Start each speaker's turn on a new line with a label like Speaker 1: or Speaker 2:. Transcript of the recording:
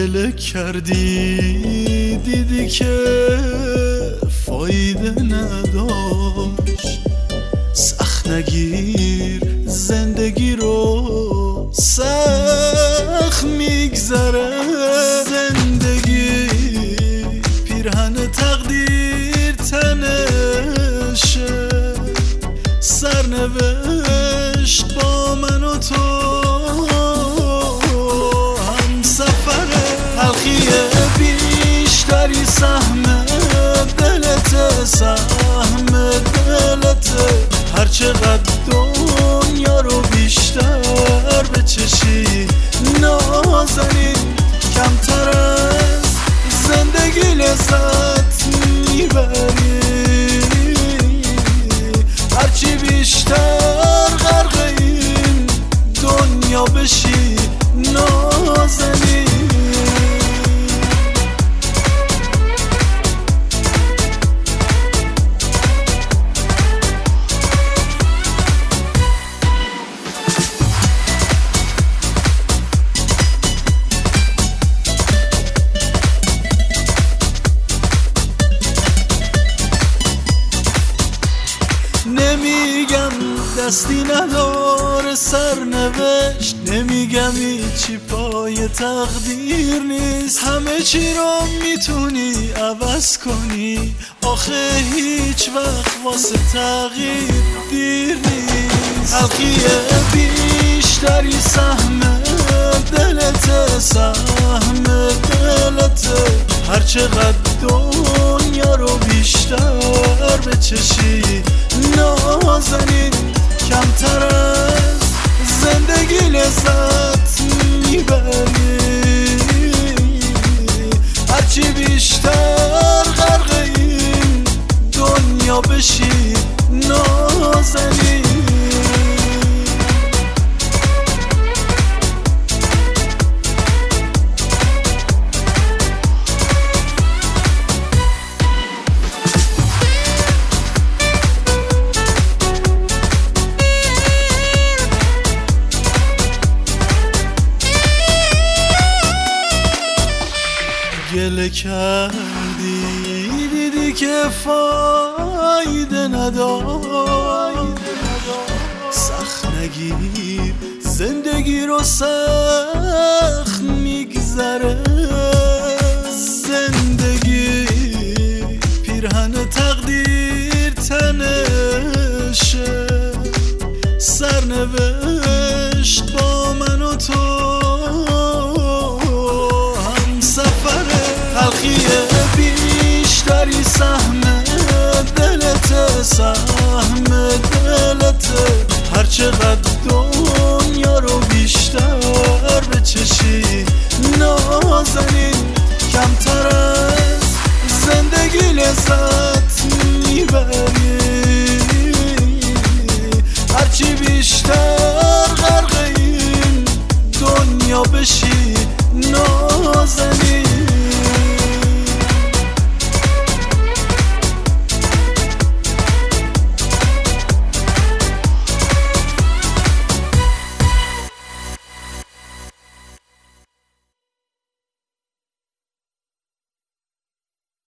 Speaker 1: گله کردی دیدی که فایده نداشت. سخت نگیر زندگی رو، سخت میگذره زندگی. پیرهن تقدیر تنشه، سرنوشت با من و تو هم سفره. تلخی بیشتری سهم دلته، سهم دلته. هر چقدر دنیا رو بیشتر بچشی نازنین، کمتر از زندگی لذت میبری. هرچی بیشتر غرق این دنیا بشی نازنین. نمیگم دستی نداره سرنوشت، نمیگم هیچی پای تقدیر نیست. همه چی رو میتونی عوض کنی، آخه هیچ وقت واسه تغییر دیر نیست. تلخی بیشتری سهم دلته، سهم دلته. هر چقدر دنیا رو بیشتر بچشی نازنین، کمتر از زندگی لذت میبری. هرچی بیشتر غرق این دنیا بشی نازنین. گله کردی دیدی که فایده نداشت. سخت نگیر زندگی رو، سخت میگذره زندگی. پیرهن تقدیر تنشه، سرنوشت با من و تو تلخی بیشتری سهم دلته، سهم دلته. هر چقدر دنیا رو بیشتر بچشی نازنین،